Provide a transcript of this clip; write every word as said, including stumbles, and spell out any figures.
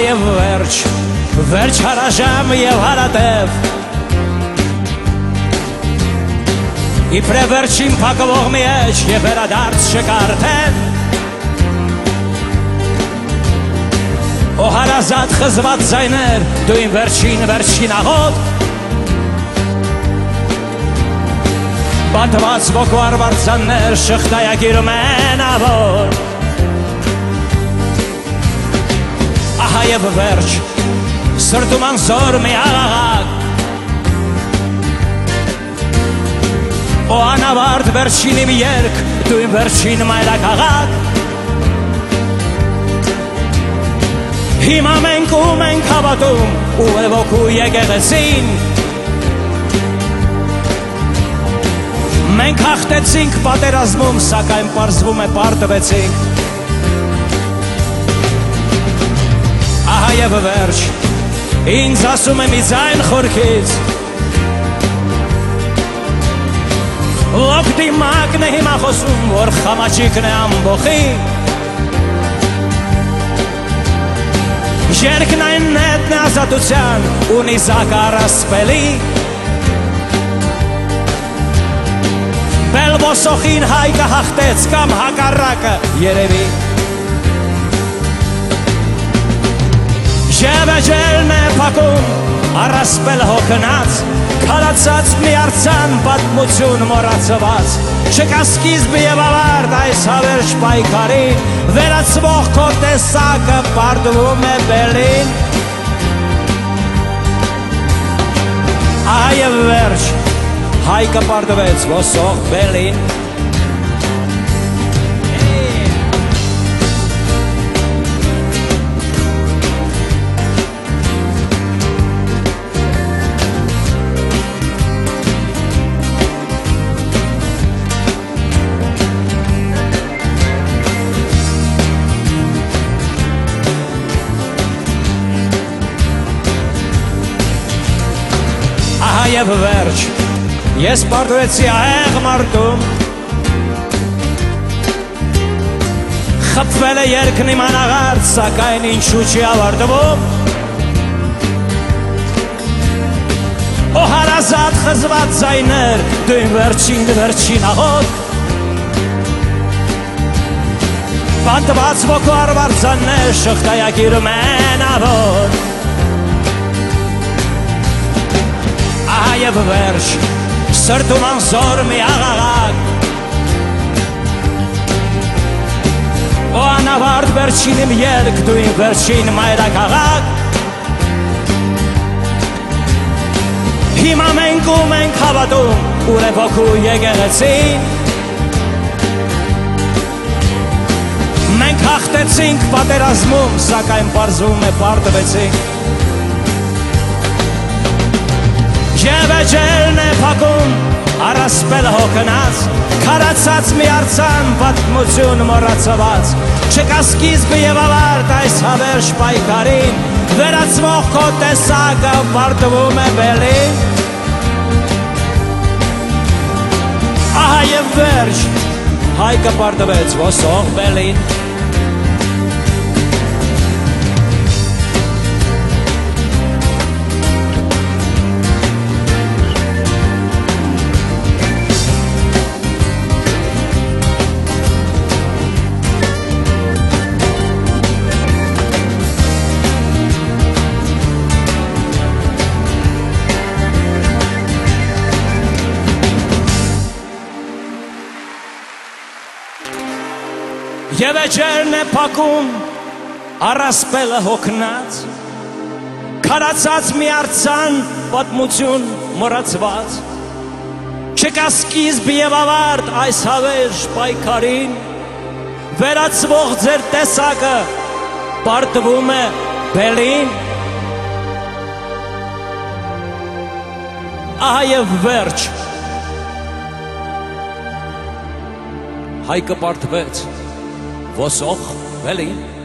եւ վերջ, վերջ հարաժամ եւ հարատև, իբրե վերջին փակվող մի էջ եւ վերադարձ շկարթև, օ հարազատ խզված ձայներ, դու իմ վերջին վերջին աղոտ, պատված ոգու արվարձաններ շղթայակիրում են ավոր, ահա եւ վերջ, սրտում անզոր մի աղաղակ, օ անավարդ վերջին իմ երկ, դու իմ վերջին մայրաքաղաք, հիմա մենք ու մենք հավատում, ու էվոքու եկեղեցին, մենք հաղթեցինք պատերազմում, սակայն պարզվում է պարտվեցինք, ահա եւ վերջ, ինձ ասում է մի ձայն խորքից, ողջ դիմակն է հիմա խոսում, որ խամաչիկն է ամբոխի, երկն այն նետն է ազատության, ունի զակար ասպելի, Բելվոսոխին հայկը հաղթեց կամ հակառակը երևի, Ժևեջելն է պակում, առասպել հոգնած, քարացած մի արձան պատմություն մորացված, չկա սկիզբ եւ ավարտ այս հավերժ պայքարին, վերացվող քո տեսակը պարտվում է բելին, ահա եւ վերջ, հայկը պարտվեց ոսող բելին, ահա եւ վերջ, ես պարտվեցի ահեղ մարդում, խփվել է երկն իմ անաղարտ, սակայն ինչու չի ավարտվում, օ հարազատ խզված ձայներ, դու իմ վերջին վերջին աղոտ, պատված ոգու արվարձաններ շղթայակիրում են ավոր, ահա եւ վերջ, սրտում անզոր մի աղաղակ, օ անավարդ վերջին իմ երկ, դու իմ վերջին մայրաքաղաք, հիմա մենք ու մենք հավատում, ուր է ոգու եկեղեցին, մենք հաղթեցինք պատերազմում, սակայն պարզվում է պարտվեցինք, Ժևեջելն է պակում, առասպել հոգնած, քարացած մի արձան պատմություն մոռացված, չկա սկիզբ եւ ավարտ այս հավերժ պայքարին, վերացվող քո տեսակը պարտվում է բելին, ահա եւ վերջ, հայկը պարտվեց ոսող բելին, Ժևեջելն է պակում, առասպելը հոգնած, քարացած մի արձան պատմություն մոռացված, չկա սկիզբ եւ ավարտ այս հավերժ պայքարին, վերացվող ձեր տեսակը պարտվում է բելին, ահա եւ վերջ, հայկը պարտվեց ոսող բելին,